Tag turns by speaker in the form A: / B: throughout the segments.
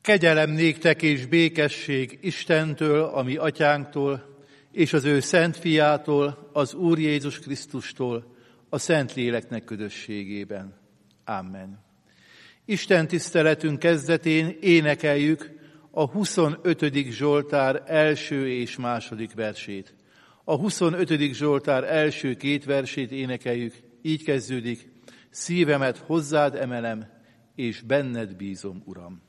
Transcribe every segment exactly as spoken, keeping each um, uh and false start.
A: Kegyelem néktek és békesség Istentől, a mi atyánktól, és az ő szent fiától, az Úr Jézus Krisztustól, a Szentléleknek közösségében. Amen. Isten tiszteletünk kezdetén énekeljük a huszonötödik Zsoltár első és második versét. A huszonötödik Zsoltár első két versét énekeljük, így kezdődik: szívemet hozzád emelem, és benned bízom, Uram.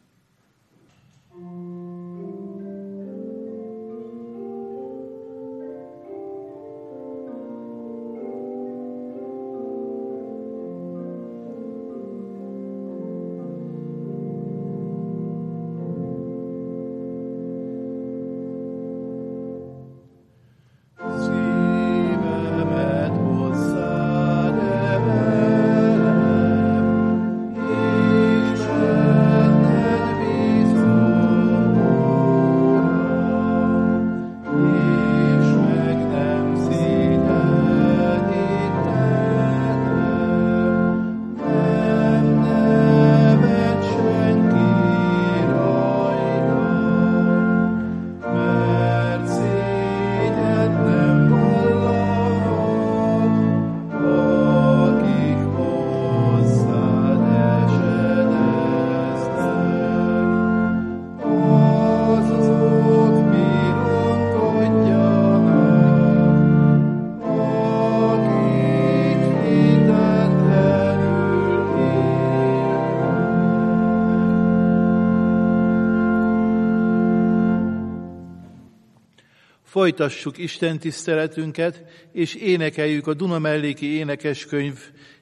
A: Folytassuk Isten tiszteletünket, és énekeljük a Dunamelléki Énekeskönyv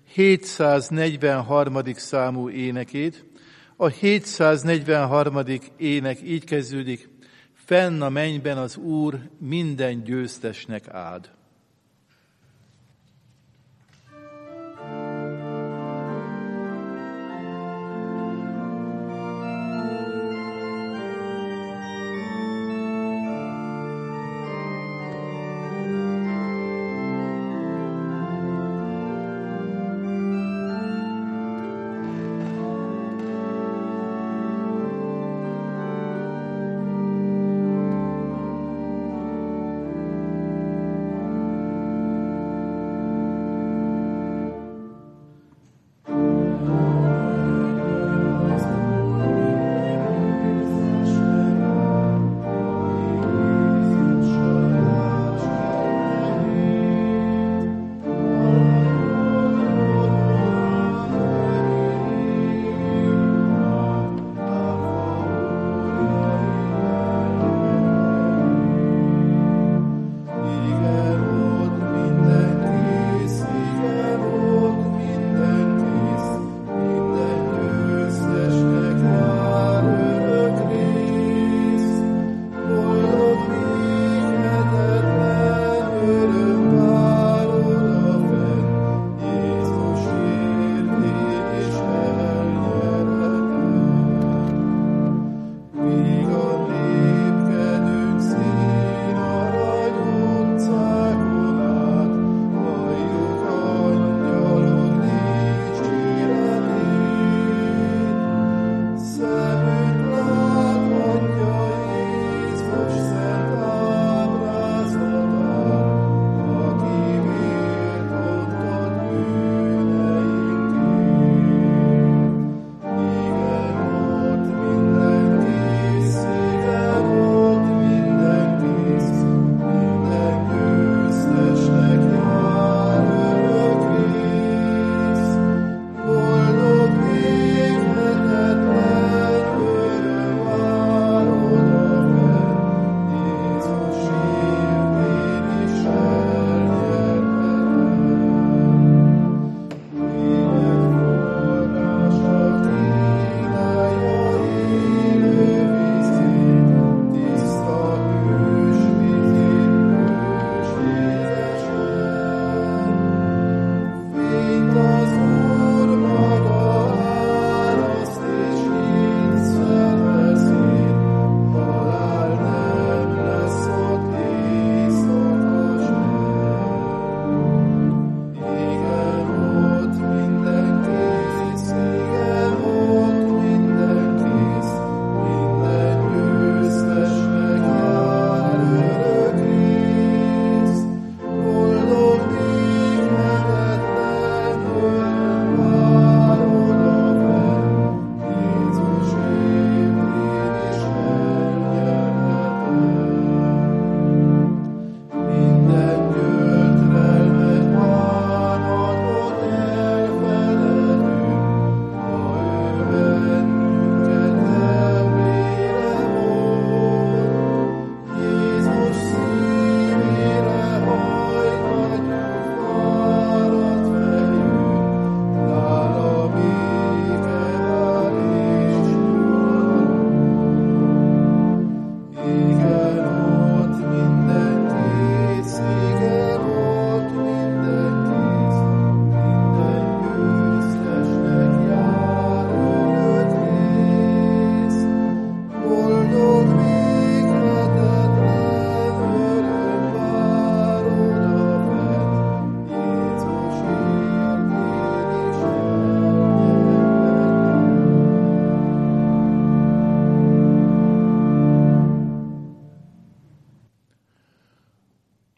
A: hétszáznegyvenharmadik számú énekét. A hétszáznegyvenharmadik ének így kezdődik: fenn a mennyben az Úr minden győztesnek áld.
B: Thank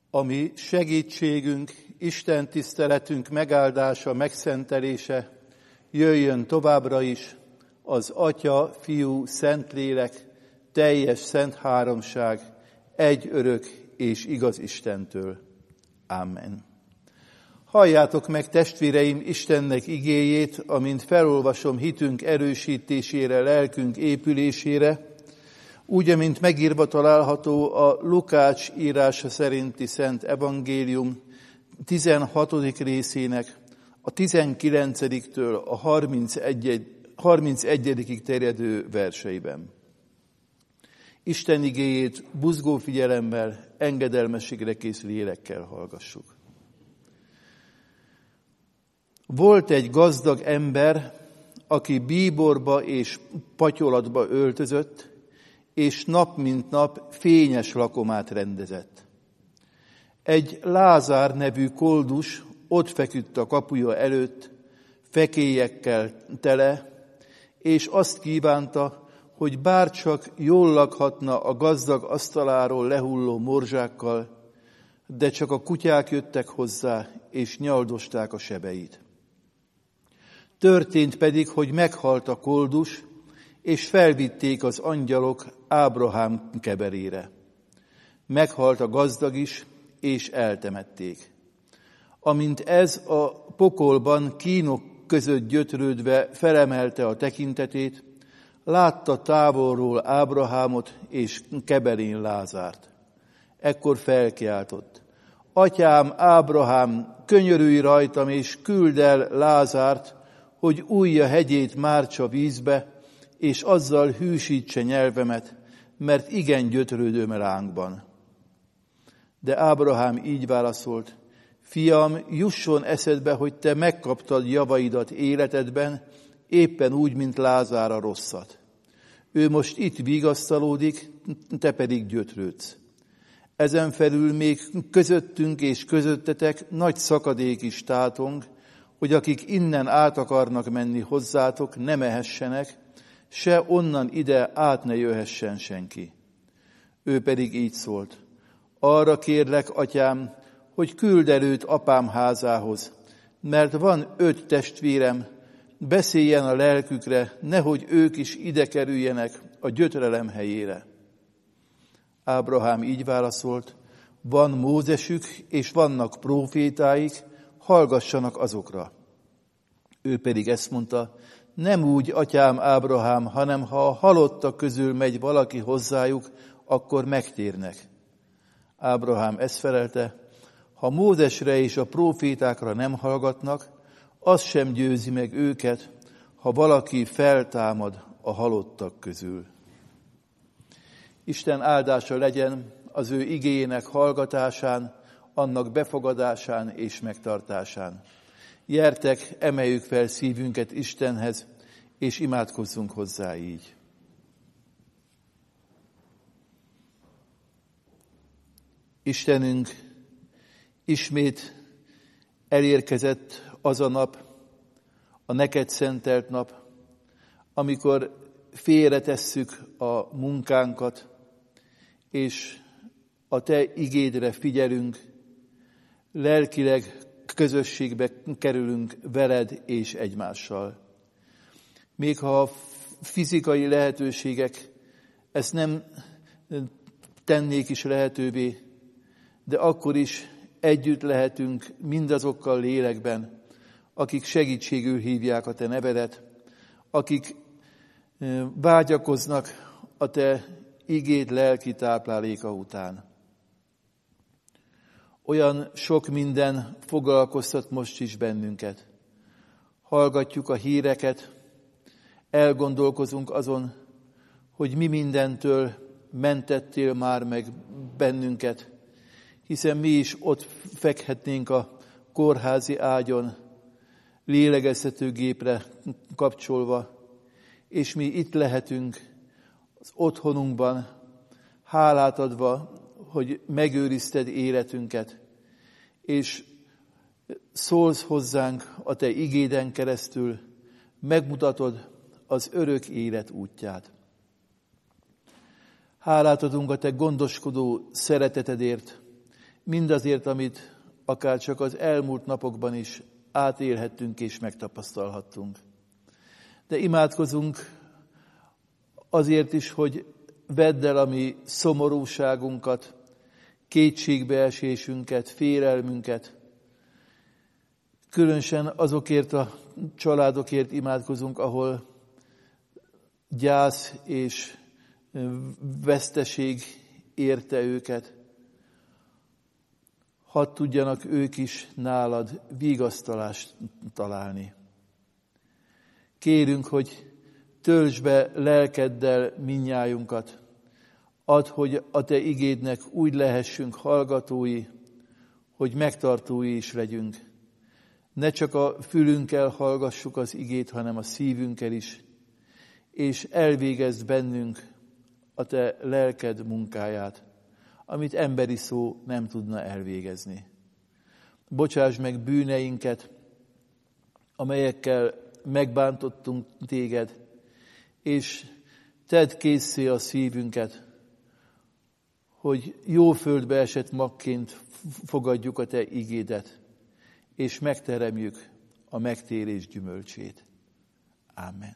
A: Ami segítségünk, Isten tiszteletünk megáldása, megszentelése jöjjön továbbra is az Atya, Fiú, Szentlélek, teljes szent háromság, egy örök és igaz Istentől. Amen. Halljátok meg, testvéreim, Istennek igéjét, amint felolvasom hitünk erősítésére, lelkünk épülésére, úgy, amint megírva található a Lukács írása szerinti Szent Evangélium tizenhatodik részének a tizenkilencediktől a harmincegyedikig terjedő verseiben. Isten igéjét buzgó figyelemmel, engedelmességre készülő lélekkel hallgassuk. Volt egy gazdag ember, aki bíborba és patyolatba öltözött, és nap mint nap fényes lakomát rendezett. Egy Lázár nevű koldus ott feküdt a kapuja előtt, fekélyekkel tele, és azt kívánta, hogy bárcsak jól lakhatna a gazdag asztaláról lehulló morzsákkal, de csak a kutyák jöttek hozzá, és nyaldosták a sebeit. Történt pedig, hogy meghalt a koldus, és felvitték az angyalok Ábrahám keberére. Meghalt a gazdag is, és eltemették. Amint ez a pokolban kínok között gyötrődve felemelte a tekintetét, látta távolról Ábrahámot és keberén Lázárt. Ekkor felkiáltott: Atyám, Ábrahám, könyörülj rajtam, és küld el Lázárt, hogy újja hegyét mártsa vízbe, és azzal hűsítse nyelvemet, mert igen gyötrődöm ránkban. De Ábrahám így válaszolt: Fiam, jusson eszedbe, hogy te megkaptad javaidat életedben, éppen úgy, mint Lázár a rosszat. Ő most itt vigasztalódik, te pedig gyötrődsz. Ezen felül még közöttünk és közöttetek nagy szakadék is tátong, hogy akik innen át akarnak menni hozzátok, ne mehessenek, se onnan ide át ne jöhessen senki. Ő pedig így szólt: Arra kérlek, atyám, hogy küld el őt apám házához, mert van öt testvérem, beszéljen a lelkükre, nehogy ők is ide kerüljenek a gyötrelem helyére. Ábrahám így válaszolt: Van Mózesük, és vannak prófétáik, hallgassanak azokra. Ő pedig ezt mondta: Nem úgy, atyám Ábrahám, hanem ha a halottak közül megy valaki hozzájuk, akkor megtérnek. Ábrahám ezt felelte: Ha Mózesre és a prófétákra nem hallgatnak, az sem győzi meg őket, ha valaki feltámad a halottak közül. Isten áldása legyen az ő igéjének hallgatásán, annak befogadásán és megtartásán. Gyertek, emeljük fel szívünket Istenhez, és imádkozzunk hozzá így. Istenünk, ismét elérkezett az a nap, a neked szentelt nap, amikor félretesszük a munkánkat, és a te igédre figyelünk, lelkileg közösségbe kerülünk veled és egymással. Még ha a fizikai lehetőségek ezt nem tennék is lehetővé, de akkor is együtt lehetünk mindazokkal lélekben, akik segítségül hívják a te nevedet, akik vágyakoznak a te igéd lelki tápláléka után. Olyan sok minden foglalkoztat most is bennünket. Hallgatjuk a híreket, elgondolkozunk azon, hogy mi mindentől mentettél már meg bennünket, hiszen mi is ott fekhetnénk a kórházi ágyon, lélegeztetőgépre kapcsolva, és mi itt lehetünk az otthonunkban, hálát adva, hogy megőrizted életünket, és szólsz hozzánk a te igéden keresztül, megmutatod az örök élet útját. Hálát adunk a te gondoskodó szeretetedért, mindazért, amit akár csak az elmúlt napokban is átélhettünk és megtapasztalhattunk. De imádkozunk azért is, hogy vedd el a mi szomorúságunkat, kétségbeesésünket, félelmünket. Különösen azokért a családokért imádkozunk, ahol gyász és veszteség érte őket. Hadd tudjanak ők is nálad vigasztalást találni. Kérünk, hogy töltsd be lelkeddel minnyájunkat. Add, hogy a te igédnek úgy lehessünk hallgatói, hogy megtartói is legyünk. Ne csak a fülünkkel hallgassuk az igét, hanem a szívünkkel is, és elvégezd bennünk a te lelked munkáját, amit emberi szó nem tudna elvégezni. Bocsáss meg bűneinket, amelyekkel megbántottunk téged, és tedd késszé a szívünket, hogy jó földbe esett magként fogadjuk a te igédet, és megteremjük a megtérés gyümölcsét. Ámen.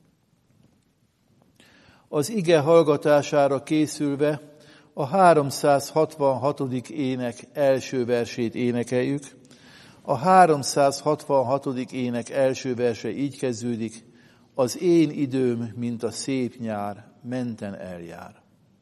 A: Az ige hallgatására készülve a háromszázhatvanhatodik ének első versét énekeljük. A háromszázhatvanhatodik ének első verse így kezdődik: az én időm, mint a szép nyár, menten eljár.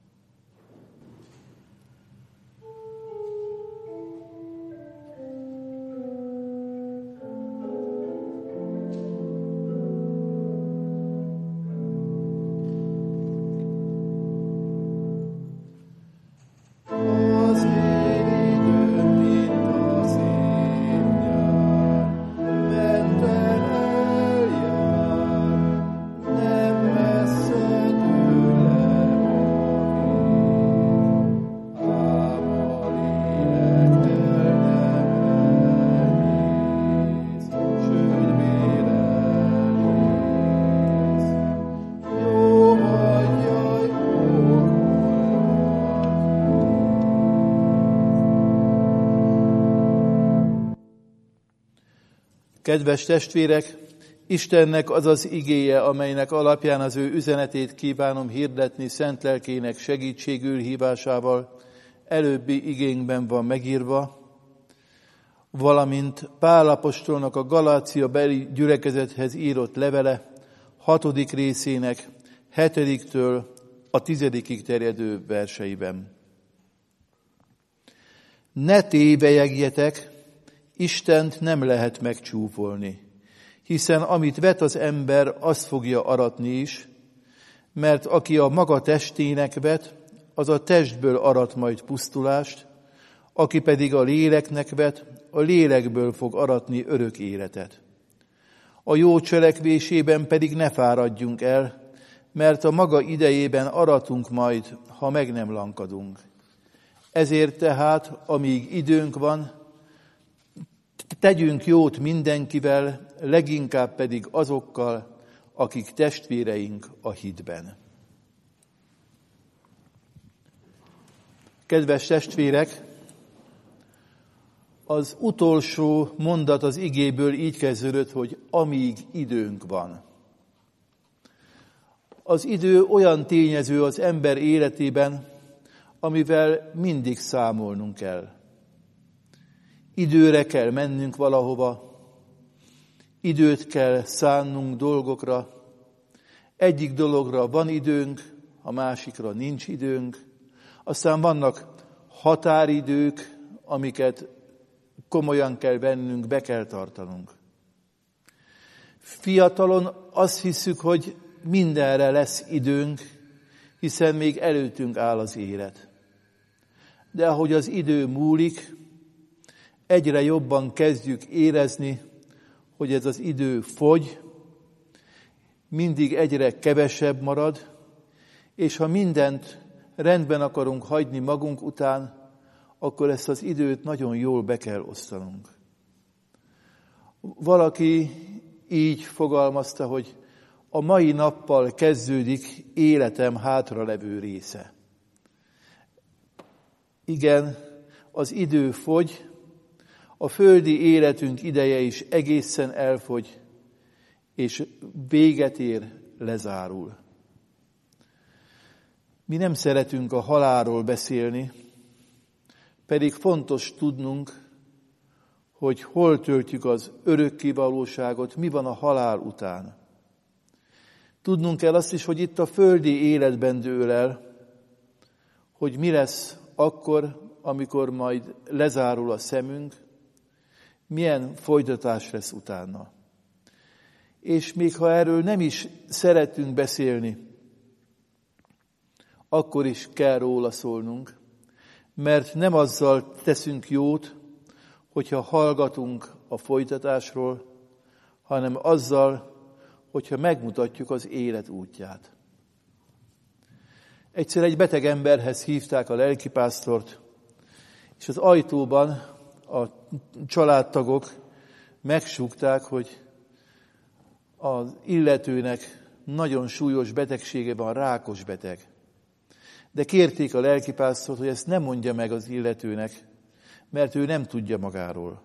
A: Kedves testvérek, Istennek az az igéje, amelynek alapján az ő üzenetét kívánom hirdetni szent lelkének segítségül hívásával, előbbi igénkben van megírva, valamint Pál apostolnak a Galácia beli gyülekezethez írott levele hatodik részének hetediktől a tizedikig terjedő verseiben. Ne tévelyegjetek, Istent nem lehet megcsúfolni, hiszen amit vet az ember, azt fogja aratni is, mert aki a maga testének vet, az a testből arat majd pusztulást, aki pedig a léleknek vet, a lélekből fog aratni örök életet. A jó cselekvésében pedig ne fáradjunk el, mert a maga idejében aratunk majd, ha meg nem lankadunk. Ezért tehát, amíg időnk van, tegyünk jót mindenkivel, leginkább pedig azokkal, akik testvéreink a hitben. Kedves testvérek, az utolsó mondat az igéből így kezdődött, hogy amíg időnk van. Az idő olyan tényező az ember életében, amivel mindig számolnunk kell. Időre kell mennünk valahova, időt kell szánnunk dolgokra, egyik dologra van időnk, a másikra nincs időnk, aztán vannak határidők, amiket komolyan kell vennünk, be kell tartanunk. Fiatalon azt hiszük, hogy mindenre lesz időnk, hiszen még előttünk áll az élet. De ahogy az idő múlik, egyre jobban kezdjük érezni, hogy ez az idő fogy, mindig egyre kevesebb marad, és ha mindent rendben akarunk hagyni magunk után, akkor ezt az időt nagyon jól be kell osztanunk. Valaki így fogalmazta, hogy a mai nappal kezdődik életem hátralevő része. Igen, az idő fogy, a földi életünk ideje is egészen elfogy, és véget ér, lezárul. Mi nem szeretünk a halálról beszélni, pedig fontos tudnunk, hogy hol töltjük az örökké valóságot, mi van a halál után. Tudnunk kell azt is, hogy itt a földi életben dől el, hogy mi lesz akkor, amikor majd lezárul a szemünk, milyen folytatás lesz utána. És még ha erről nem is szeretünk beszélni, akkor is kell róla szólnunk, mert nem azzal teszünk jót, hogyha hallgatunk a folytatásról, hanem azzal, hogyha megmutatjuk az élet útját. Egyszer egy beteg emberhez hívták a lelkipásztort, és az ajtóban a családtagok megsúgták, hogy az illetőnek nagyon súlyos betegsége van, rákos beteg. De kérték a lelkipásztort, hogy ezt nem mondja meg az illetőnek, mert ő nem tudja magáról.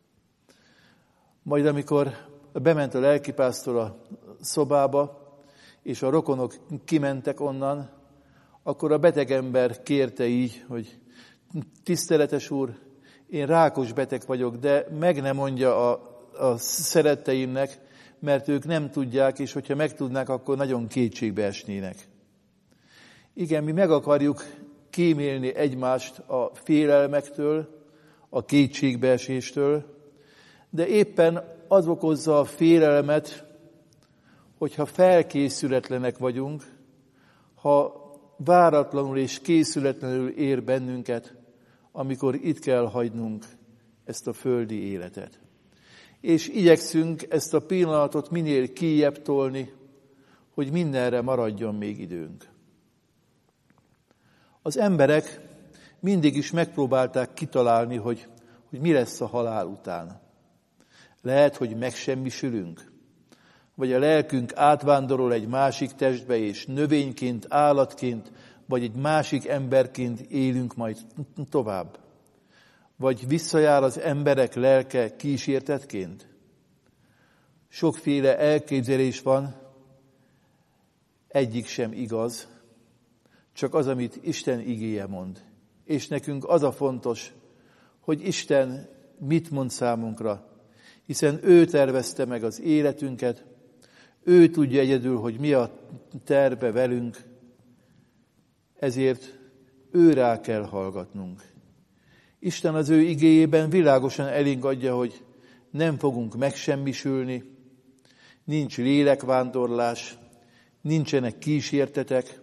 A: Majd amikor bement a lelkipásztor a szobába, és a rokonok kimentek onnan, akkor a beteg ember kérte így, hogy tiszteletes úr, én rákos beteg vagyok, de meg nem mondja a, a szeretteimnek, mert ők nem tudják, és hogyha megtudnák, akkor nagyon kétségbe esnének. Igen, mi meg akarjuk kímélni egymást a félelmektől, a kétségbeeséstől, de éppen az okozza a félelmet, hogyha felkészületlenek vagyunk, ha váratlanul és készületlenül ér bennünket, amikor itt kell hagynunk ezt a földi életet. És igyekszünk ezt a pillanatot minél kijjebb tolni, hogy mindenre maradjon még időnk. Az emberek mindig is megpróbálták kitalálni, hogy, hogy mi lesz a halál után. Lehet, hogy megsemmisülünk, vagy a lelkünk átvándorol egy másik testbe, és növényként, állatként, vagy egy másik emberként élünk majd tovább. Vagy visszajár az emberek lelke kísértetként. Sokféle elképzelés van, egyik sem igaz, csak az, amit Isten igéje mond. És nekünk az a fontos, hogy Isten mit mond számunkra, hiszen ő tervezte meg az életünket, ő tudja egyedül, hogy mi a terve velünk, ezért ő rá kell hallgatnunk. Isten az ő igéjében világosan elénk adja, hogy nem fogunk megsemmisülni, nincs lélekvándorlás, nincsenek kísértetek.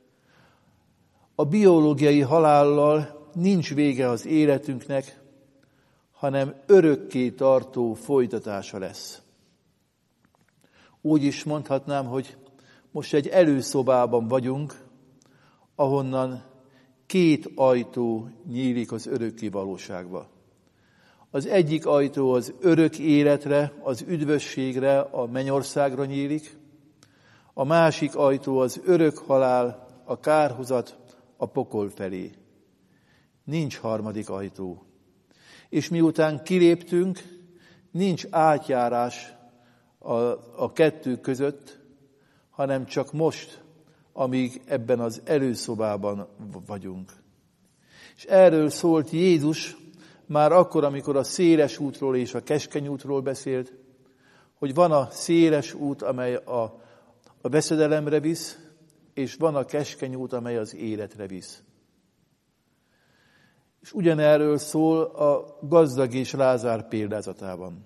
A: A biológiai halállal nincs vége az életünknek, hanem örökké tartó folytatása lesz. Úgy is mondhatnám, hogy most egy előszobában vagyunk, ahonnan két ajtó nyílik az örökké valóságba. Az egyik ajtó az örök életre, az üdvösségre, a mennyországra nyílik, a másik ajtó az örök halál, a kárhozat, a pokol felé. Nincs harmadik ajtó. És miután kiléptünk, nincs átjárás a, a kettő között, hanem csak most, amíg ebben az előszobában vagyunk. És erről szólt Jézus már akkor, amikor a széles útról és a keskeny útról beszélt, hogy van a széles út, amely a, a veszedelemre visz, és van a keskeny út, amely az életre visz. És ugyanerről szól a gazdag és Lázár példázatában.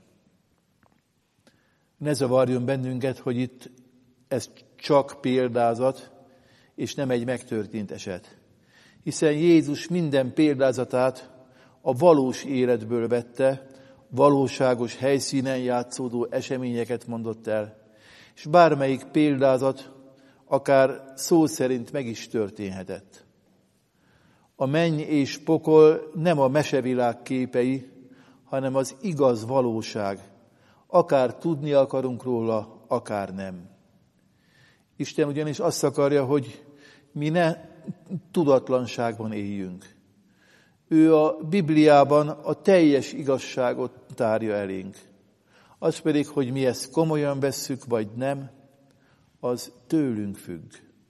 A: Ne zavarjon bennünket, hogy itt ez csak példázat, és nem egy megtörtént eset. Hiszen Jézus minden példázatát a valós életből vette, valóságos helyszínen játszódó eseményeket mondott el, és bármelyik példázat akár szó szerint meg is történhetett. A menny és pokol nem a mesevilág képei, hanem az igaz valóság. Akár tudni akarunk róla, akár nem. Isten ugyanis azt akarja, hogy mi ne tudatlanságban éljünk. Ő a Bibliában a teljes igazságot tárja elénk. Az pedig, hogy mi ezt komolyan vesszük, vagy nem, az tőlünk függ.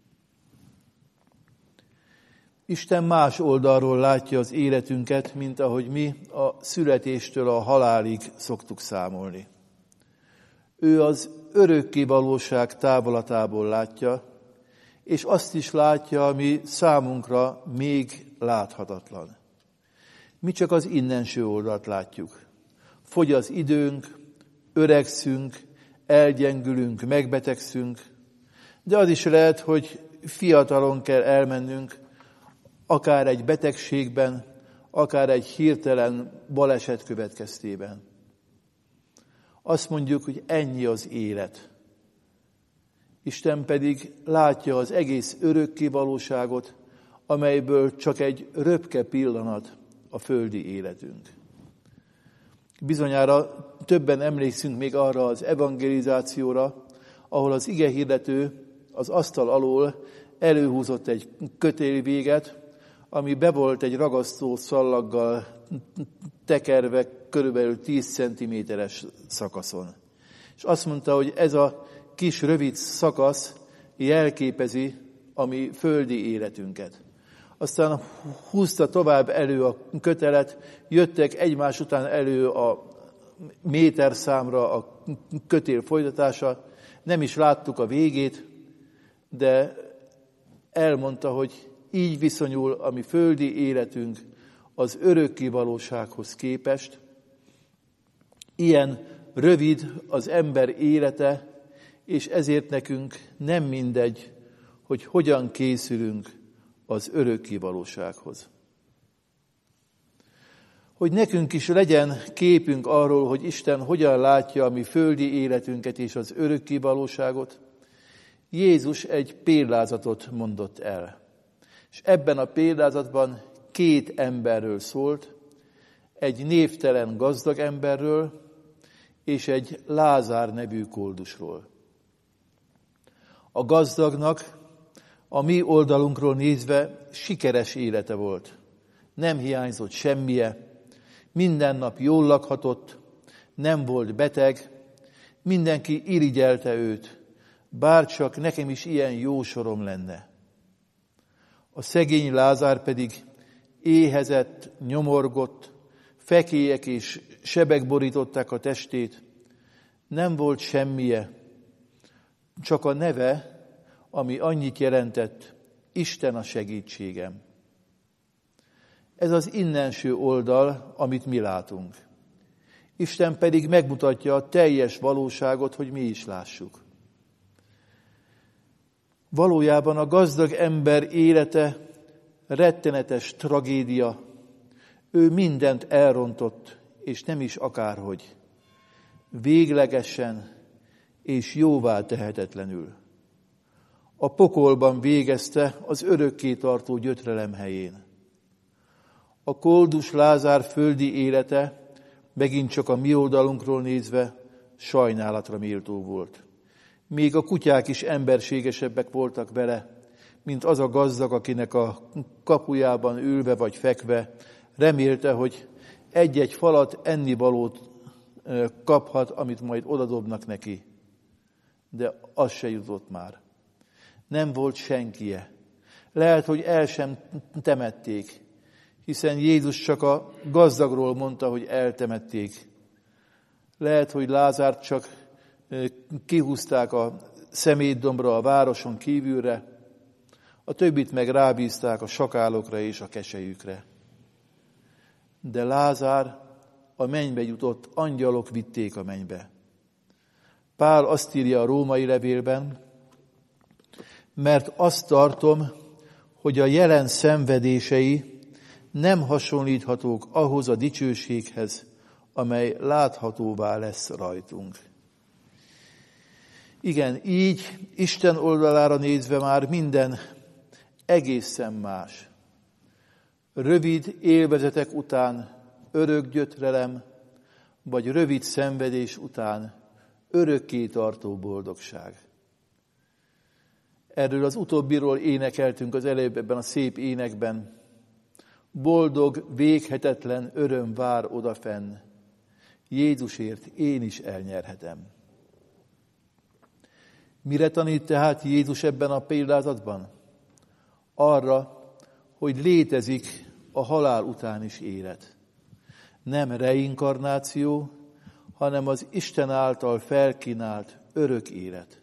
A: Isten más oldalról látja az életünket, mint ahogy mi a születéstől a halálig szoktuk számolni. Ő az örökké valóság távolatából látja, és azt is látja, ami számunkra még láthatatlan. Mi csak az innenső oldalt látjuk. Fogy az időnk, öregszünk, elgyengülünk, megbetegszünk, de az is lehet, hogy fiatalon kell elmennünk, akár egy betegségben, akár egy hirtelen baleset következtében. Azt mondjuk, hogy ennyi az élet. Isten pedig látja az egész örökké valóságot, amelyből csak egy röpke pillanat a földi életünk. Bizonyára többen emlékszünk még arra az evangelizációra, ahol az igehirdető az asztal alól előhúzott egy kötélvéget, ami be volt egy ragasztó szallaggal tekerve körülbelül tíz centiméteres szakaszon. És azt mondta, hogy ez a kis rövid szakasz jelképezi a mi földi életünket. Aztán húzta tovább elő a kötelet, jöttek egymás után elő a méterszámra a kötél folytatása, nem is láttuk a végét, de elmondta, hogy így viszonyul a mi földi életünk az örökké valósághoz képest. Ilyen rövid az ember élete, és ezért nekünk nem mindegy, hogy hogyan készülünk az örökké valósághoz. Hogy nekünk is legyen képünk arról, hogy Isten hogyan látja a mi földi életünket és az örökké valóságot, Jézus egy példázatot mondott el. És ebben a példázatban két emberről szólt, egy névtelen gazdag emberről és egy Lázár nevű koldusról. A gazdagnak a mi oldalunkról nézve sikeres élete volt. Nem hiányzott semmije, minden nap jól lakhatott, nem volt beteg, mindenki irigyelte őt, bárcsak nekem is ilyen jó sorom lenne. A szegény Lázár pedig éhezett, nyomorgott, fekélyek és sebek borították a testét, nem volt semmije, csak a neve, ami annyit jelentett, Isten a segítségem. Ez az innenső oldal, amit mi látunk. Isten pedig megmutatja a teljes valóságot, hogy mi is lássuk. Valójában a gazdag ember élete rettenetes tragédia. Ő mindent elrontott, és nem is akárhogy. Véglegesen és jóvá tehetetlenül. A pokolban végezte az örökké tartó gyötrelem helyén. A koldus Lázár földi élete, megint csak a mi oldalunkról nézve, sajnálatra méltó volt. Még a kutyák is emberségesebbek voltak vele, mint az a gazdag, akinek a kapujában ülve vagy fekve remélte, hogy egy-egy falat ennivalót kaphat, amit majd odadobnak neki. De az se jutott már. Nem volt senkije. Lehet, hogy el sem temették, hiszen Jézus csak a gazdagról mondta, hogy eltemették. Lehet, hogy Lázárt csak kihúzták a szemétdombra a városon kívülre, a többit meg rábízták a sakálokra és a keselyükre. De Lázár a mennybe jutott, angyalok vitték a mennybe. Pál azt írja a római levélben, mert azt tartom, hogy a jelen szenvedései nem hasonlíthatók ahhoz a dicsőséghez, amely láthatóvá lesz rajtunk. Igen, így Isten oldalára nézve már minden egészen más. Rövid élvezetek után örök gyötrelem, vagy rövid szenvedés után örökké tartó boldogság. Erről az utóbbiról énekeltünk az előbb ebben a szép énekben. boldog, véghetetlen öröm vár odafenn. Jézusért én is elnyerhetem. Mire tanít tehát Jézus ebben a példázatban? Arra, hogy létezik a halál után is élet. Nem reinkarnáció, hanem az Isten által felkínált örök élet.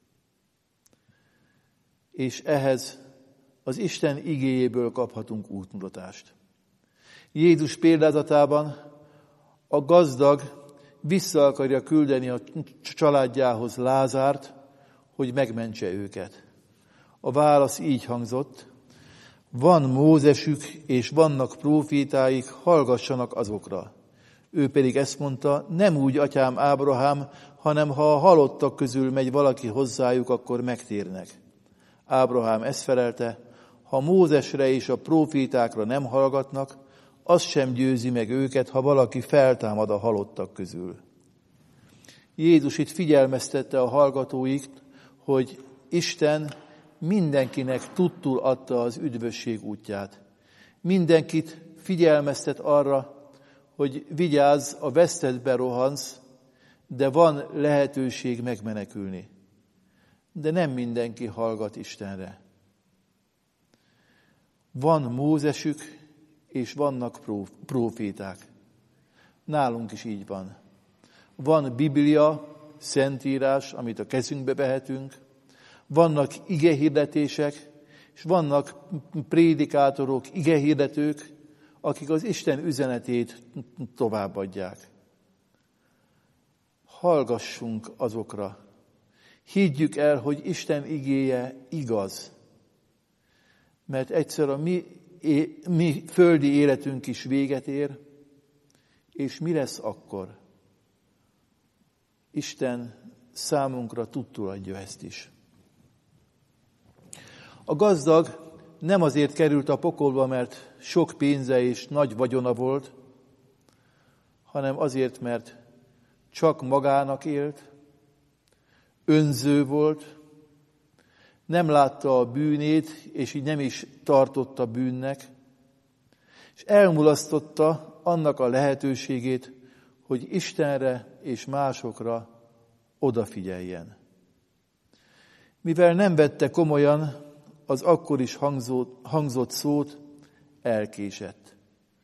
A: És ehhez az Isten igéjéből kaphatunk útmutatást. Jézus példázatában a gazdag vissza akarja küldeni a családjához Lázárt, hogy megmentse őket. A válasz így hangzott: van Mózesük és vannak prófétáik, hallgassanak azokra. Ő pedig ezt mondta: nem úgy, atyám Ábrahám, hanem ha a halottak közül megy valaki hozzájuk, akkor megtérnek. Ábrahám ezt felelte: ha Mózesre és a prófétákra nem hallgatnak, az sem győzi meg őket, ha valaki feltámad a halottak közül. Jézus itt figyelmeztette a hallgatóit, hogy Isten mindenkinek tudtul adta az üdvösség útját. Mindenkit figyelmeztet arra, hogy vigyázz, a vesztedbe rohansz, de van lehetőség megmenekülni. De nem mindenki hallgat Istenre. Van Mózesük, és vannak próféták. Nálunk is így van. Van Biblia, Szentírás, amit a kezünkbe vehetünk, vannak igehirdetések, és vannak prédikátorok, igehirdetők, akik az Isten üzenetét továbbadják. Hallgassunk azokra. Higgyük el, hogy Isten igéje igaz. Mert egyszer a mi, mi földi életünk is véget ér, és mi lesz akkor? Isten számunkra tudtul adja ezt is. A gazdag nem azért került a pokolba, mert sok pénze és nagy vagyona volt, hanem azért, mert csak magának élt, önző volt, nem látta a bűnét, és így nem is tartotta bűnnek, és elmulasztotta annak a lehetőségét, hogy Istenre és másokra odafigyeljen. Mivel nem vette komolyan az akkor is hangzott, hangzott szót, elkésett.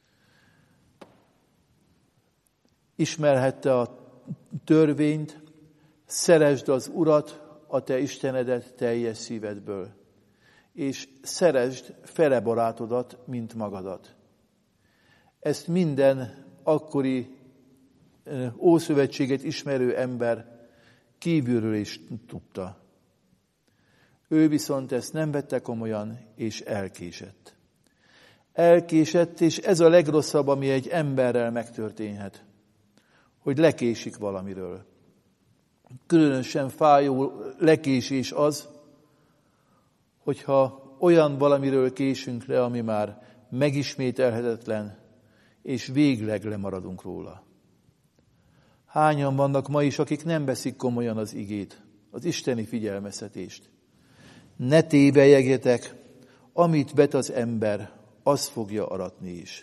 A: Ismerhette a törvényt: szeresd az Urat, a te Istenedet teljes szívedből, és szeresd fele barátodat, mint magadat. Ezt minden akkori Ószövetséget ismerő ember kívülről is tudta. Ő viszont ezt nem vette komolyan, és elkésett. Elkésett, és ez a legrosszabb, ami egy emberrel megtörténhet, hogy lekésik valamiről. Különösen fájó lekésés az, hogyha olyan valamiről késünk le, ami már megismételhetetlen, és végleg lemaradunk róla. Hányan vannak ma is, akik nem veszik komolyan az igét, az isteni figyelmeztetést. Ne tévelyegjetek, amit vet az ember, az fogja aratni is.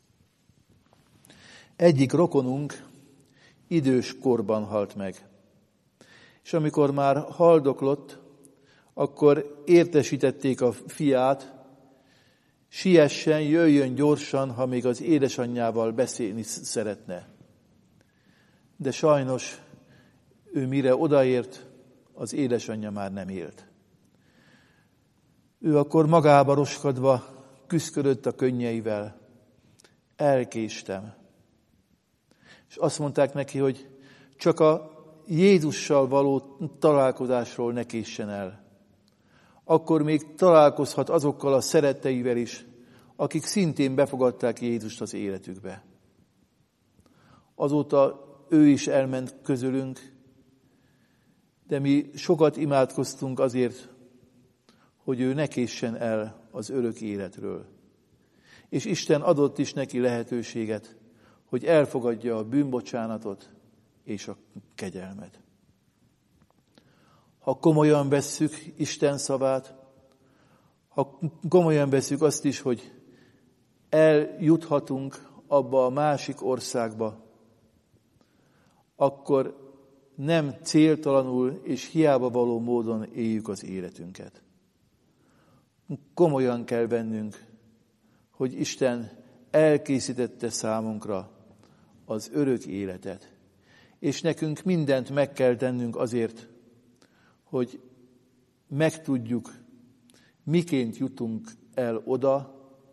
A: Egyik rokonunk idős korban halt meg, és amikor már haldoklott, akkor értesítették a fiát, siessen, jöjjön gyorsan, ha még az édesanyjával beszélni szeretne. De sajnos ő mire odaért, az édesanyja már nem élt. Ő akkor magába roskadva küszködött a könnyeivel: elkéstem. És azt mondták neki, hogy csak a Jézussal való találkozásról ne késsen el. Akkor még találkozhat azokkal a szeretteivel is, akik szintén befogadták Jézust az életükbe. Azóta ő is elment közülünk, de mi sokat imádkoztunk azért, hogy ő ne késsen el az örök életről. És Isten adott is neki lehetőséget, hogy elfogadja a bűnbocsánatot és a kegyelmet. Ha komolyan vesszük Isten szavát, ha komolyan vesszük azt is, hogy eljuthatunk abba a másik országba, akkor nem céltalanul és hiába való módon éljük az életünket. Komolyan kell vennünk, hogy Isten elkészítette számunkra az örök életet, és nekünk mindent meg kell tennünk azért, hogy megtudjuk, miként jutunk el oda,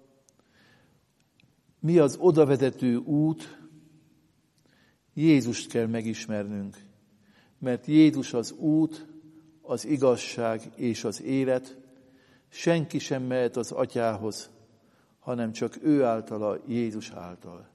A: mi az odavezető út. Jézust kell megismernünk, mert Jézus az út, az igazság és az élet, senki sem mehet az Atyához, hanem csak ő általa, Jézus által.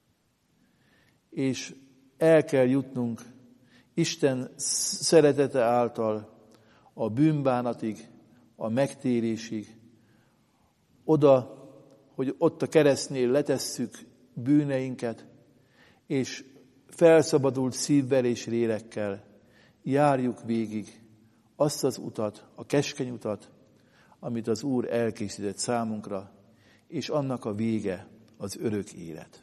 A: És el kell jutnunk Isten szeretete által a bűnbánatig, a megtérésig, oda, hogy ott a keresztnél letesszük bűneinket, és felszabadult szívvel és lélekkel járjuk végig azt az utat, a keskeny utat, amit az Úr elkészített számunkra, és annak a vége az örök élet.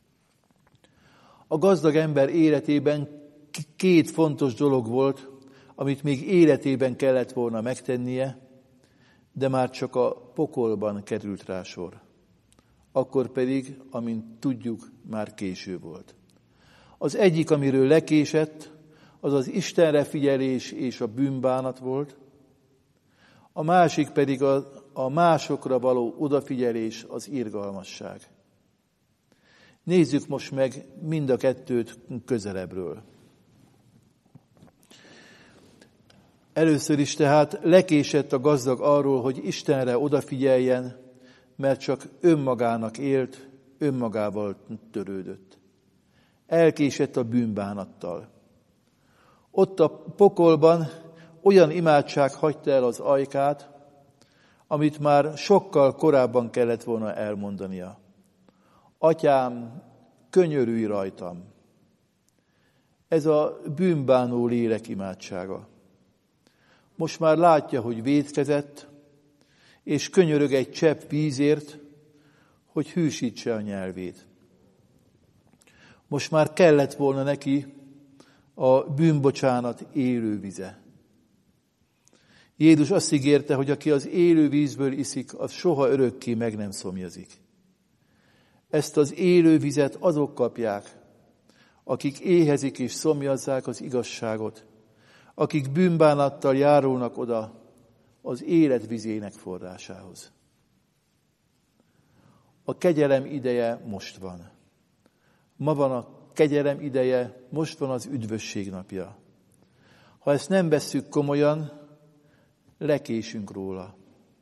A: A gazdag ember életében két fontos dolog volt, amit még életében kellett volna megtennie, de már csak a pokolban került rá sor. Akkor pedig, amint tudjuk, már késő volt. Az egyik, amiről lekésett, az az Istenre figyelés és a bűnbánat volt, a másik pedig a, a másokra való odafigyelés, az irgalmasság. Nézzük most meg mind a kettőt közelebbről. Először is tehát lekésett a gazdag arról, hogy Istenre odafigyeljen, mert csak önmagának élt, önmagával törődött. Elkésett a bűnbánattal. Ott a pokolban olyan imádság hagyta el az ajkát, amit már sokkal korábban kellett volna elmondania. Atyám, könyörülj rajtam! Ez a bűnbánó lélek imádsága. Most már látja, hogy vétkezett, és könyörög egy csepp vízért, hogy hűsítse a nyelvét. Most már kellett volna neki a bűnbocsánat élő vize. Jézus azt ígérte, hogy aki az élő vízből iszik, az soha örökké meg nem szomjazik. Ezt az élő vizet azok kapják, akik éhezik és szomjazzák az igazságot, akik bűnbánattal járulnak oda az élet vizének forrásához. A kegyelem ideje most van. Ma van a kegyelem ideje, most van az üdvösség napja. Ha ezt nem vesszük komolyan, lekésünk róla.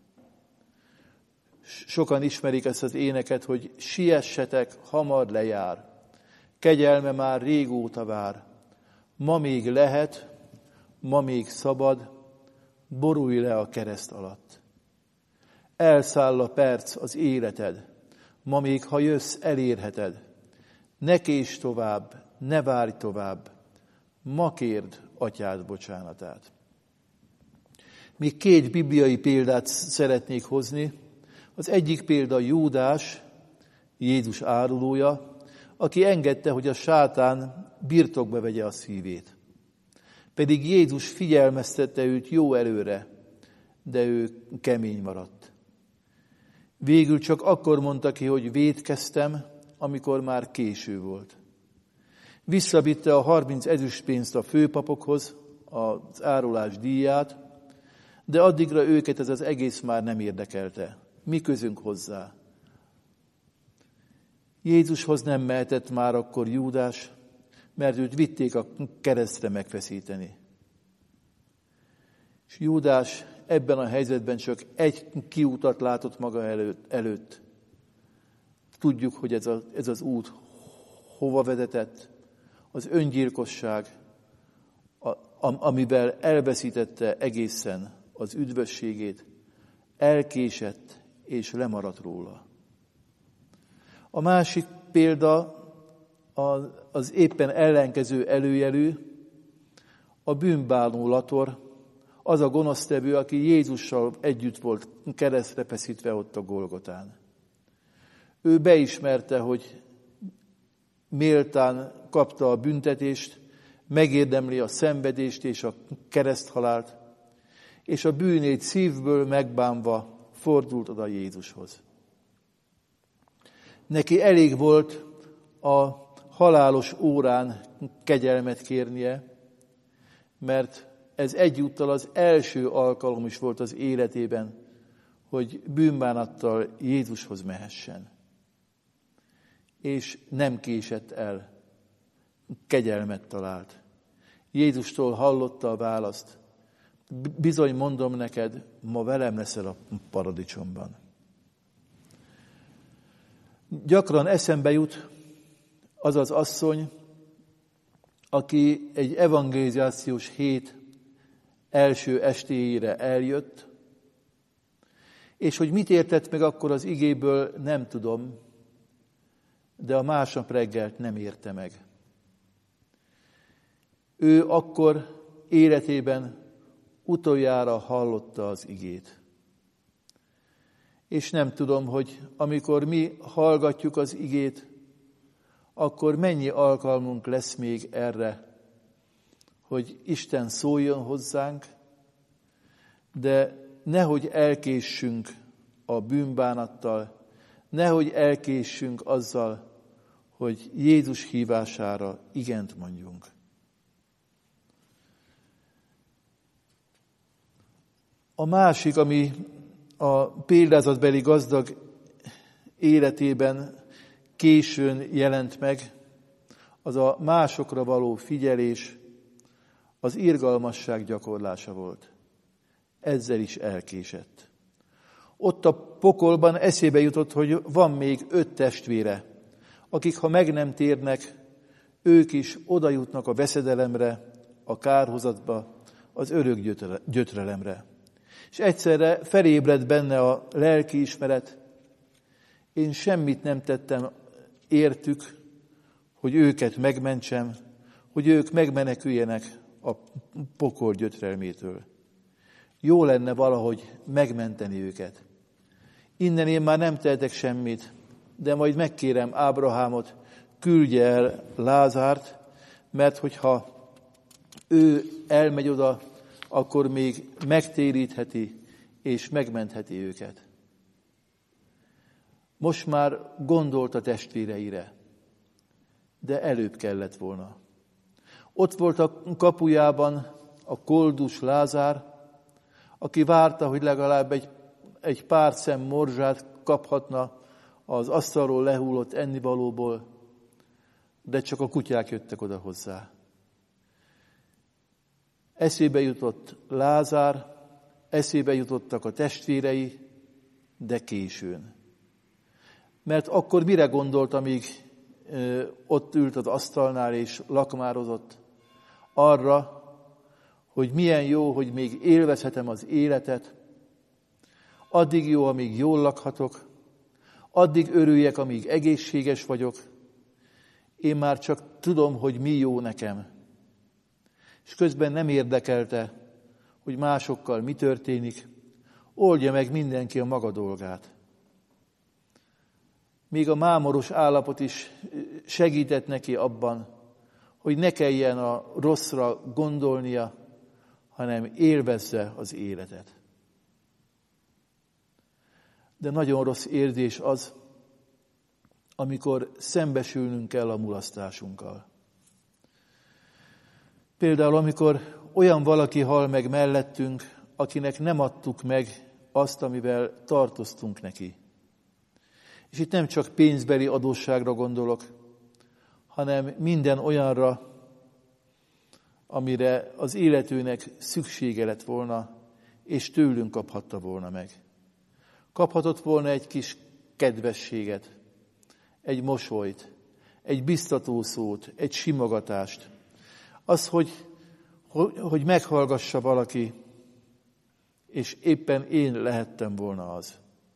A: Sokan ismerik ezt az éneket, hogy siessetek, hamar lejár. Kegyelme már régóta vár. Ma még lehet, ma még szabad, borulj le a kereszt alatt. Elszáll a perc, az életed. Ma még, ha jössz, elérheted. Ne késd tovább, ne várj tovább. Ma kérd atyád bocsánatát. Még két bibliai példát szeretnék hozni. Az egyik példa Júdás, Jézus árulója, aki engedte, hogy a sátán birtokba vegye a szívét. Pedig Jézus figyelmeztette őt jó előre, de ő kemény maradt. Végül csak akkor mondta ki, hogy vétkeztem, amikor már késő volt. Visszavitte a harminc ezüstpénzt a főpapokhoz, az árulás díját, de addigra őket ez az egész már nem érdekelte. Mi közünk hozzá? Jézushoz nem mehetett már akkor Júdás, mert őt vitték a keresztre megfeszíteni. És Júdás ebben a helyzetben csak egy kiutat látott maga előtt. előtt. Tudjuk, hogy ez, a, ez az út hova vezetett, az öngyilkosság, a, amivel elveszítette egészen az üdvösségét, elkésett és lemaradt róla. A másik példa az éppen ellenkező előjelű, a bűnbánó Lator, az a gonosztevő, aki Jézussal együtt volt keresztre feszítve ott a Golgotán. Ő beismerte, hogy méltán kapta a büntetést, megérdemli a szenvedést és a kereszthalált, és a bűnét szívből megbánva fordult oda Jézushoz. Neki elég volt a halálos órán kegyelmet kérnie, mert ez egyúttal az első alkalom is volt az életében, hogy bűnbánattal Jézushoz mehessen. És nem késett el, kegyelmet talált. Jézustól hallotta a választ: bizony mondom neked, ma velem leszel a paradicsomban. Gyakran eszembe jut az az asszony, aki egy evangelizációs hét első estéjére eljött, és hogy mit értett meg akkor az igéből, nem tudom, de a másnap reggelt nem érte meg. Ő akkor életében utoljára hallotta az igét. És nem tudom, hogy amikor mi hallgatjuk az igét, akkor mennyi alkalmunk lesz még erre, hogy Isten szóljon hozzánk, de nehogy elkéssünk a bűnbánattal, nehogy elkéssünk azzal, hogy Jézus hívására igent mondjunk. A másik, ami a példázatbeli gazdag életében későn jelent meg, az a másokra való figyelés, az irgalmasság gyakorlása volt. Ezzel is elkésett. Ott a pokolban eszébe jutott, hogy van még öt testvére, akik, ha meg nem térnek, ők is oda jutnak a veszedelemre, a kárhozatba, az örök gyötrelemre. És egyszerre felébredt benne a lelkiismeret: én semmit nem tettem értük, hogy őket megmentsem, hogy ők megmeneküljenek a pokol gyötrelmétől. Jó lenne valahogy megmenteni őket. Innen én már nem tehetek semmit, de majd megkérem Ábrahámot, küldje el Lázárt, mert hogyha ő elmegy oda, akkor még megtérítheti és megmentheti őket. Most már gondolt a testvéreire, de előbb kellett volna. Ott volt a kapujában a koldus Lázár, aki várta, hogy legalább egy, egy pár szem morzsát kaphatna az asztalról lehullott ennivalóból, de csak a kutyák jöttek oda hozzá. Eszébe jutott Lázár, eszébe jutottak a testvérei, de későn. Mert akkor mire gondolt, amíg ö, ott ült az asztalnál és lakmározott? Arra, hogy milyen jó, hogy még élvezhetem az életet, addig jó, amíg jól lakhatok, addig örüljek, amíg egészséges vagyok, én már csak tudom, hogy mi jó nekem. És közben nem érdekelte, hogy másokkal mi történik, oldja meg mindenki a maga dolgát. Még a mámoros állapot is segített neki abban, hogy ne kelljen a rosszra gondolnia, hanem élvezze az életet. De nagyon rossz érzés az, amikor szembesülnünk kell a mulasztásunkkal. Például, amikor olyan valaki hal meg mellettünk, akinek nem adtuk meg azt, amivel tartoztunk neki. És itt nem csak pénzbeli adósságra gondolok, hanem minden olyanra, amire az életőnek szüksége lett volna, és tőlünk kaphatta volna meg. Kaphatott volna egy kis kedvességet, egy mosolyt, egy biztató szót, egy simogatást. Az, hogy, hogy meghallgassa valaki, és éppen én lehettem volna az.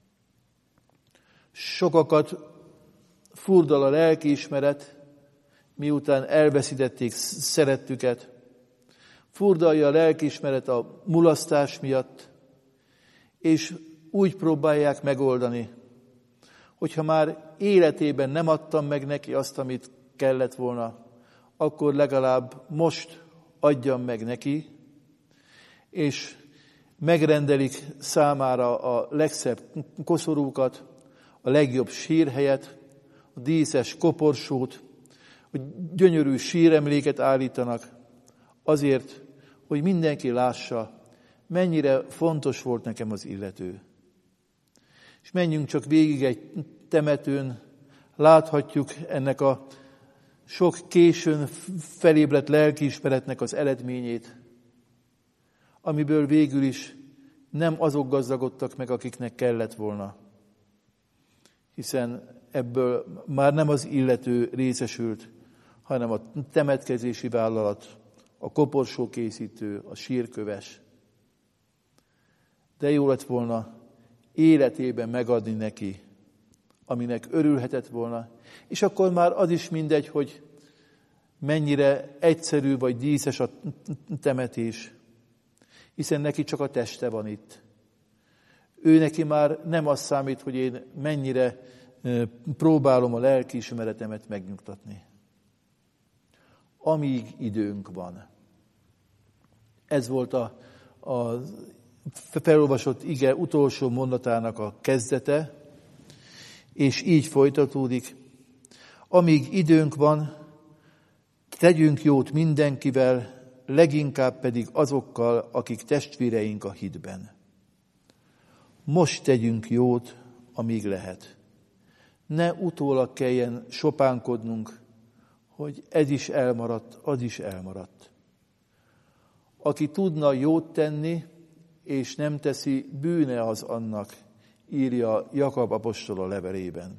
A: Sokakat furdal a lelkiismeret, miután elveszítették szerettüket. Furdalja a lelkiismeret a mulasztás miatt, és úgy próbálják megoldani, hogyha már életében nem adtam meg neki azt, amit kellett volna, akkor legalább most adjam meg neki, és megrendelik számára a legszebb koszorúkat, a legjobb sírhelyet, a díszes koporsót, hogy gyönyörű síremléket állítanak, azért, hogy mindenki lássa, mennyire fontos volt nekem az illető. És menjünk csak végig egy temetőn, láthatjuk ennek a sok későn felébredt lelkiismeretnek az eredményét, amiből végül is nem azok gazdagodtak meg, akiknek kellett volna. Hiszen ebből már nem az illető részesült, hanem a temetkezési vállalat, a koporsókészítő, a sírköves. De jó lett volna életében megadni neki, aminek örülhetett volna, és akkor már az is mindegy, hogy mennyire egyszerű vagy díszes a temetés, hiszen neki csak a teste van itt. Ő neki már nem az számít, hogy én mennyire próbálom a lelkiismeretemet megnyugtatni. Amíg időnk van. Ez volt a, a felolvasott ige utolsó mondatának a kezdete, és így folytatódik. Amíg időnk van, tegyünk jót mindenkivel, leginkább pedig azokkal, akik testvéreink a hitben. Most tegyünk jót, amíg lehet. Ne utólag kelljen sopánkodnunk, hogy ez is elmaradt, az is elmaradt. Aki tudna jót tenni, és nem teszi, bűne az annak, írja Jakab apostol a levelében.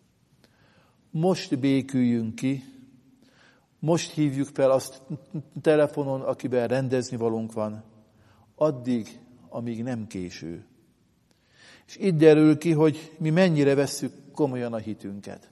A: Most béküljünk ki, most hívjuk fel azt telefonon, akiben rendezni valónk van, addig, amíg nem késő. És itt derül ki, hogy mi mennyire vesszük komolyan a hitünket.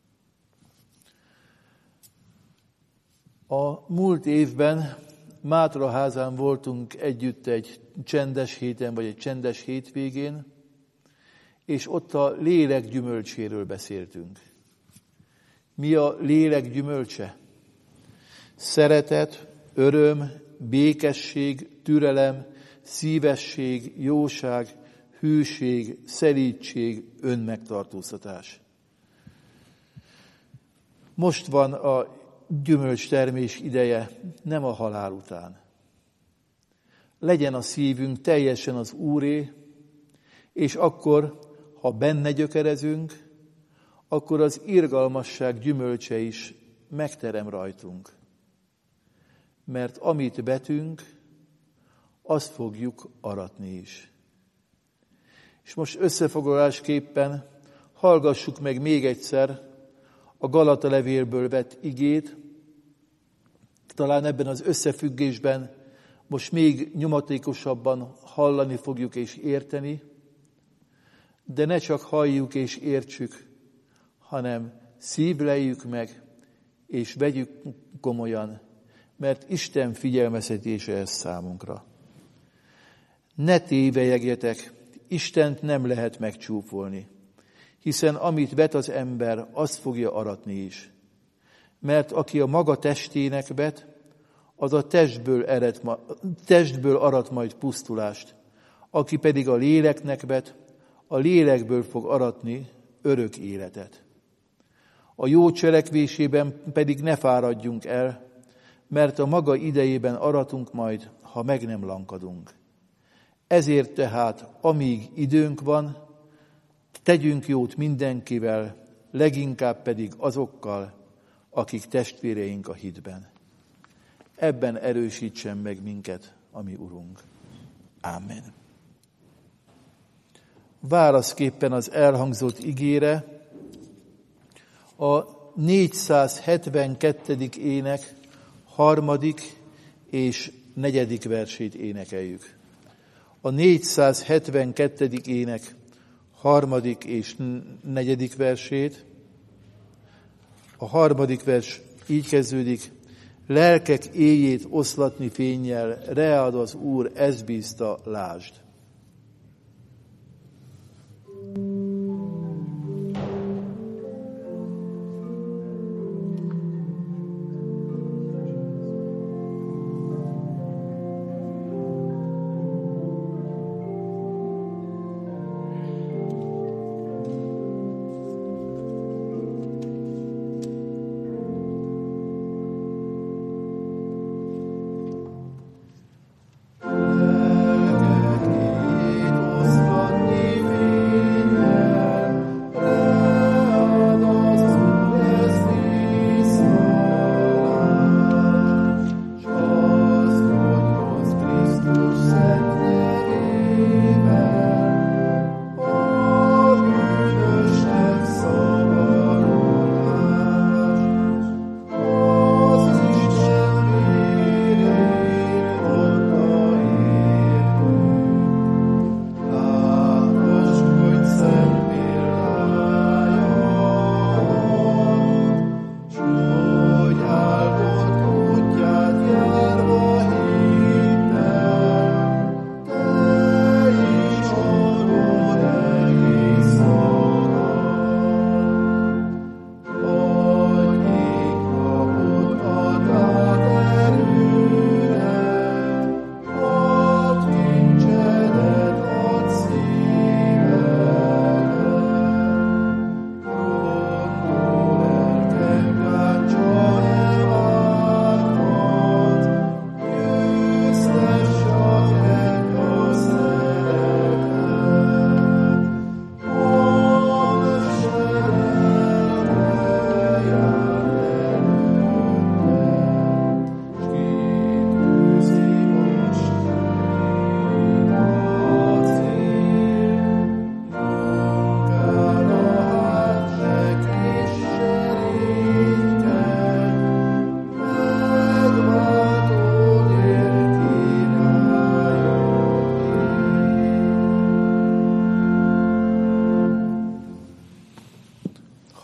A: A múlt évben Mátraházán voltunk együtt egy csendes héten, vagy egy csendes hétvégén, és ott a lélek gyümölcséről beszéltünk. Mi a lélek gyümölcse? Szeretet, öröm, békesség, türelem, szívesség, jóság, hűség, szelídség, önmegtartóztatás. Most van a gyümölcstermés ideje, nem a halál után. Legyen a szívünk teljesen az Úré, és akkor, ha benne gyökerezünk, akkor az irgalmasság gyümölcse is megterem rajtunk. Mert amit betünk, azt fogjuk aratni is. És most összefoglalásképpen hallgassuk meg még egyszer a Galata levélből vett igét, talán ebben az összefüggésben most még nyomatékosabban hallani fogjuk és érteni, de ne csak halljuk és értsük, hanem szívleljük meg, és vegyük komolyan, mert Isten figyelmeztetése ez számunkra. Ne tévelyegjetek, Istent nem lehet megcsúfolni, hiszen amit vet az ember, azt fogja aratni is. Mert aki a maga testének vet, az a testből, ered, testből arat majd pusztulást, aki pedig a léleknek vet, a lélekből fog aratni örök életet. A jó cselekvésében pedig ne fáradjunk el, mert a maga idejében aratunk majd, ha meg nem lankadunk. Ezért tehát, amíg időnk van, tegyünk jót mindenkivel, leginkább pedig azokkal, akik testvéreink a hitben. Ebben erősítsen meg minket a mi Urunk. Ámen. Válaszképpen az elhangzott igére a négyszázhetvenkettedik ének harmadik és negyedik versét énekeljük. A négyszázhetvenkettedik ének harmadik és negyedik versét. A harmadik vers így kezdődik: lelkek éjjét oszlatni fénnyel, reád az Úr, ez bízta, lásd.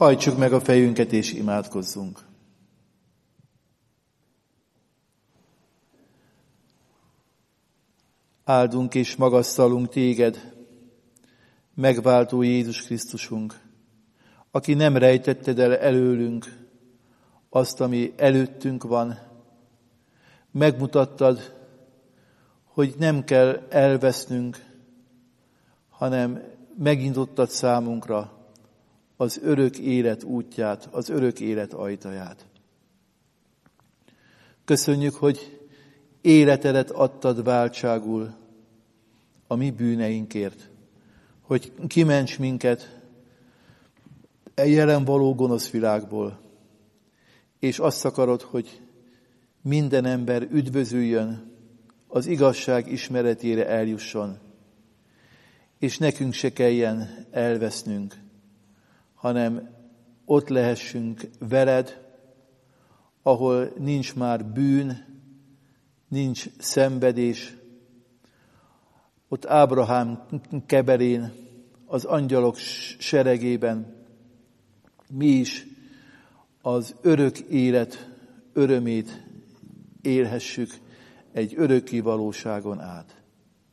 A: Hajtsuk meg a fejünket és imádkozzunk. Áldunk és magasztalunk téged, megváltó Jézus Krisztusunk, aki nem rejtetted el előlünk azt, ami előttünk van. Megmutattad, hogy nem kell elvesznünk, hanem megnyitottad számunkra az örök élet útját, az örök élet ajtaját. Köszönjük, hogy életedet adtad váltságul a mi bűneinkért, hogy kiments minket e jelen való gonosz világból, és azt akarod, hogy minden ember üdvözüljön, az igazság ismeretére eljusson, és nekünk se kelljen elvesznünk, hanem ott lehessünk veled, ahol nincs már bűn, nincs szenvedés. Ott Ábrahám kebelén, az angyalok seregében mi is az örök élet örömét élhessük egy örökké valóságon át.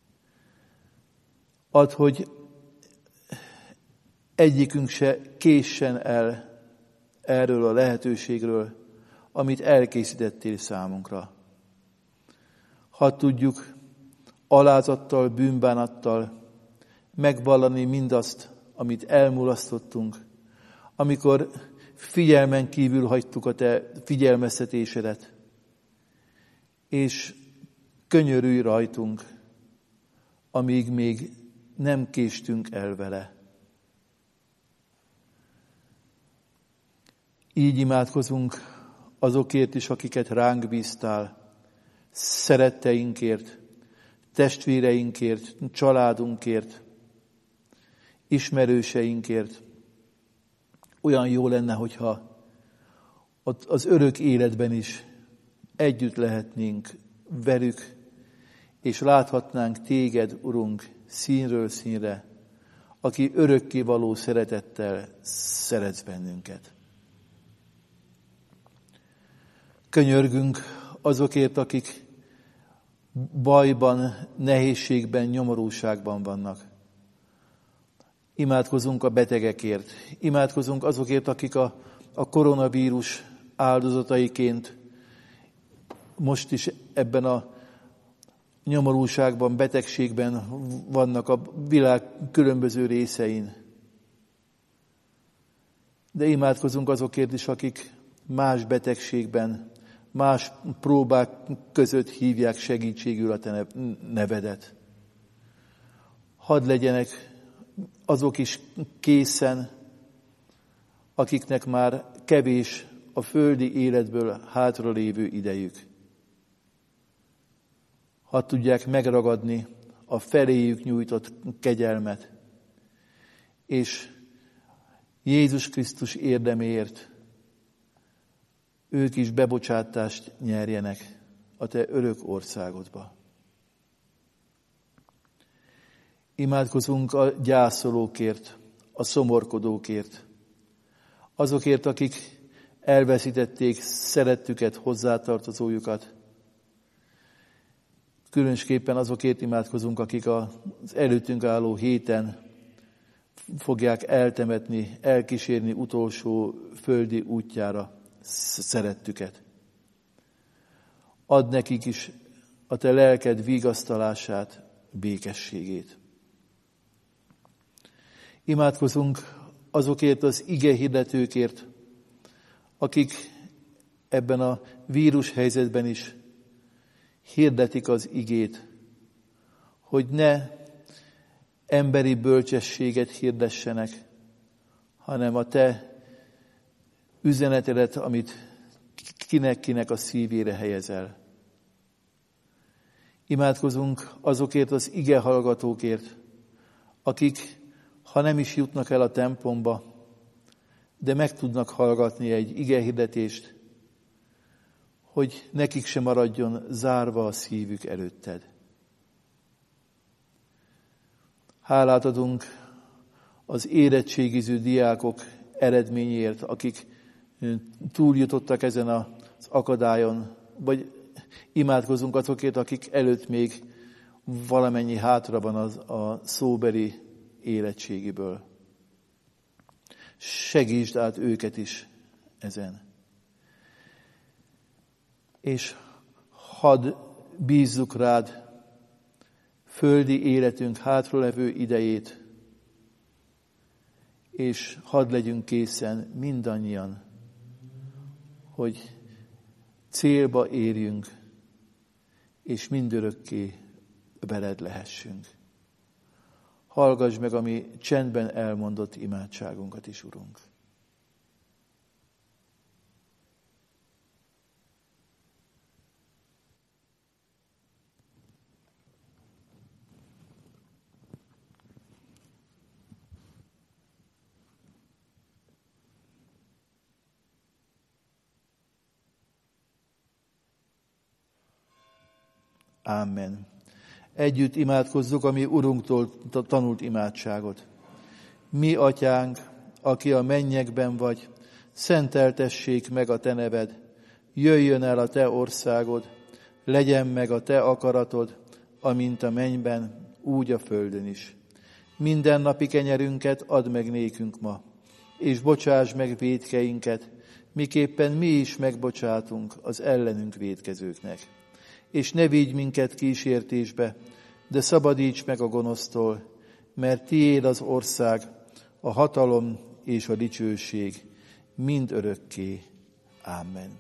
A: Add, hogy egyikünk se késsen el erről a lehetőségről, amit elkészítettél számunkra. Hadd tudjuk alázattal, bűnbánattal megvallani mindazt, amit elmulasztottunk, amikor figyelmen kívül hagytuk a te figyelmeztetésedet, és könyörülj rajtunk, amíg még nem késtünk el vele. Így imádkozunk azokért is, akiket ránk bíztál, szeretteinkért, testvéreinkért, családunkért, ismerőseinkért. Olyan jó lenne, hogyha ott az örök életben is együtt lehetnénk velük, és láthatnánk téged, Urunk, színről színre, aki örökké való szeretettel szeretsz bennünket. Könyörgünk azokért, akik bajban, nehézségben, nyomorúságban vannak. Imádkozunk a betegekért, imádkozunk azokért, akik a, a koronavírus áldozataiként most is ebben a nyomorúságban, betegségben vannak a világ különböző részein. De imádkozunk azokért is, akik más betegségben, más próbák között hívják segítségül a te nevedet. Hadd legyenek azok is készen, akiknek már kevés a földi életből hátralévő idejük. Hadd tudják megragadni a feléjük nyújtott kegyelmet, és Jézus Krisztus érdeméért ők is bebocsátást nyerjenek a te örök országodba. Imádkozunk a gyászolókért, a szomorkodókért, azokért, akik elveszítették szerettüket, hozzátartozójukat. Különösképpen azokért imádkozunk, akik az előttünk álló héten fogják eltemetni, elkísérni utolsó földi útjára szerettüket. Add nekik is a te lelked vigasztalását, békességét. Imádkozunk azokért az ige hirdetőkért, akik ebben a vírus helyzetben is hirdetik az igét, hogy ne emberi bölcsességet hirdessenek, hanem a te üzenetedet, amit kinek-kinek a szívére helyezel. Imádkozunk azokért az ige hallgatókért, akik, ha nem is jutnak el a templomba, de meg tudnak hallgatni egy ige hirdetést, hogy nekik sem maradjon zárva a szívük előtted. Hálát adunk az érettségiző diákok eredményért, akik túljutottak ezen az akadályon, vagy imádkozunk azokért, akik előtt még valamennyi hátra van az, a szóbeli érettségiből. Segítsd át őket is ezen. És hadd bízzuk rád földi életünk hátralevő idejét, és hadd legyünk készen mindannyian, hogy célba érjünk, és mindörökké veled lehessünk. Hallgass meg a mi csendben elmondott imádságunkat is, Urunk. Amen. Együtt imádkozzuk a mi Urunktól tanult imádságot. Mi, Atyánk, aki a mennyekben vagy, szenteltessék meg a te neved, jöjjön el a te országod, legyen meg a te akaratod, amint a mennyben, úgy a földön is. Minden napi kenyerünket add meg nékünk ma, és bocsáss meg vétkeinket, miképpen mi is megbocsátunk az ellenünk vétkezőknek. És ne vigy minket kísértésbe, de szabadíts meg a gonosztól, mert tiéd az ország, a hatalom és a dicsőség mind örökké. Amen.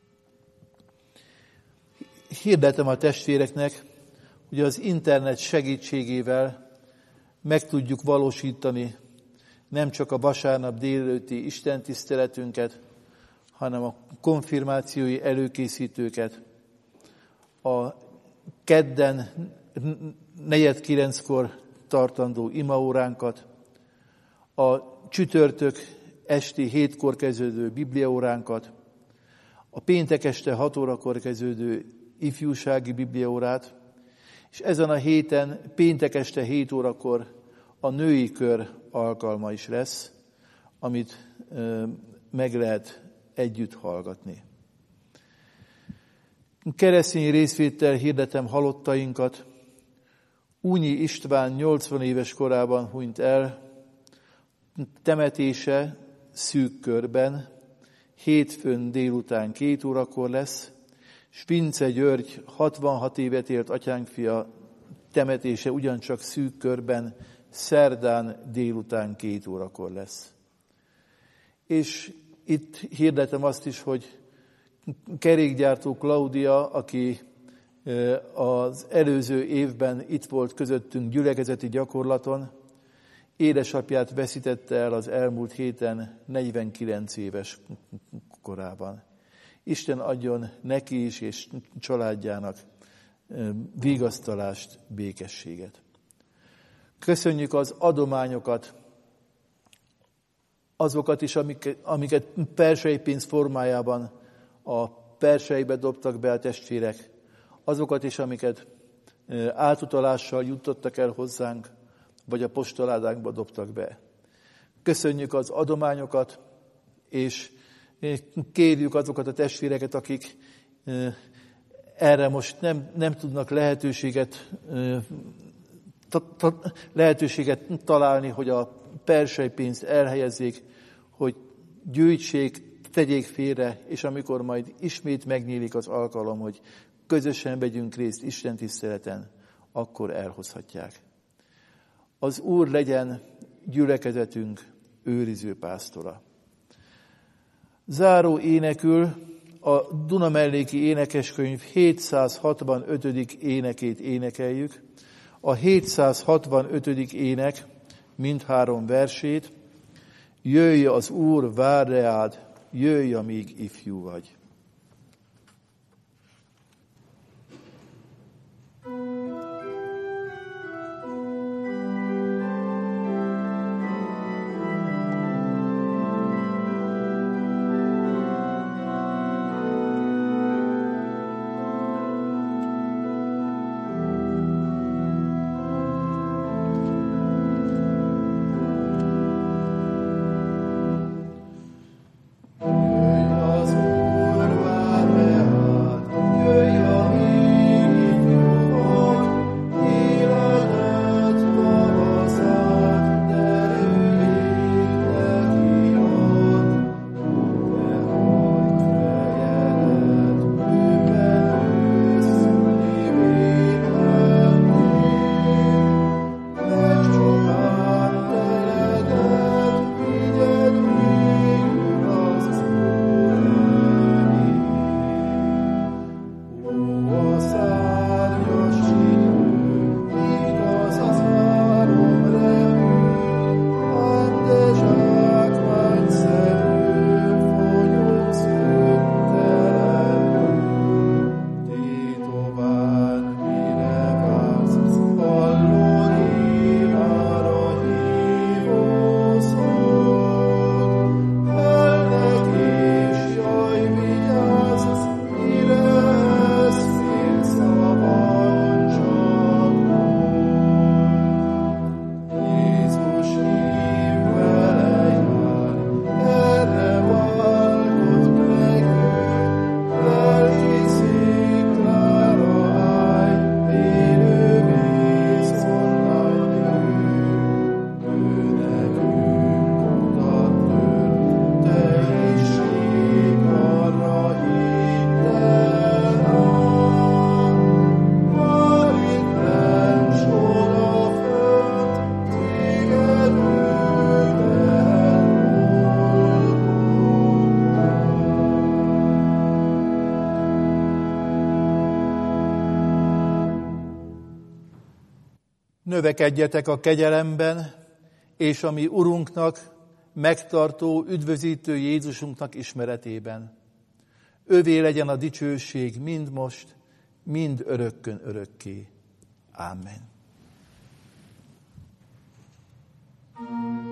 A: Hirdetem a testvéreknek, hogy az internet segítségével meg tudjuk valósítani nem csak a vasárnap délelőtti istentiszteletünket, hanem a konfirmációi előkészítőket, a kedden negyed kilenckor tartandó imaóránkat, a csütörtök esti hétkor kezdődő bibliaóránkat, a péntek este hat órakor kezdődő ifjúsági bibliaórát, és ezen a héten péntek este hét órakor a női kör alkalma is lesz, amit meg lehet együtt hallgatni. Keresztény részvéttel hirdetem halottainkat. Únyi István nyolcvan éves korában hunyt el, temetése szűk körben, hétfőn délután két órakor lesz, és Vince György hatvanhat évet élt atyánk fia, temetése ugyancsak szűk körben, szerdán délután két órakor lesz. És itt hirdetem azt is, hogy kerékgyártó Klaudia, aki az előző évben itt volt közöttünk gyülekezeti gyakorlaton, édesapját veszítette el az elmúlt héten negyvenkilenc éves korában. Isten adjon neki is és családjának vigasztalást, békességet. Köszönjük az adományokat, azokat is, amiket persei pénz formájában a perseibe dobtak be a testvérek, azokat is, amiket átutalással juttattak el hozzánk, vagy a postaládánkba dobtak be. Köszönjük az adományokat, és kérjük azokat a testvéreket, akik erre most nem, nem tudnak lehetőséget, ta, ta, lehetőséget találni, hogy a persei pénzt elhelyezzék, hogy gyűjtsék, tegyék félre, és amikor majd ismét megnyílik az alkalom, hogy közösen vegyünk részt Isten tiszteleten, akkor elhozhatják. Az Úr legyen gyülekezetünk őriző pásztora. Záró énekül a Dunamelléki Énekeskönyv hétszázhatvanötödik énekét énekeljük. A hétszázhatvanötödik ének mindhárom versét. Jöjj az Úr, vár reád, jöjj, amíg ifjú vagy. Növekedjetek a kegyelemben, és a mi Urunknak, megtartó, üdvözítő Jézusunknak ismeretében. Övé legyen a dicsőség mind most, mind örökkön örökké. Amen.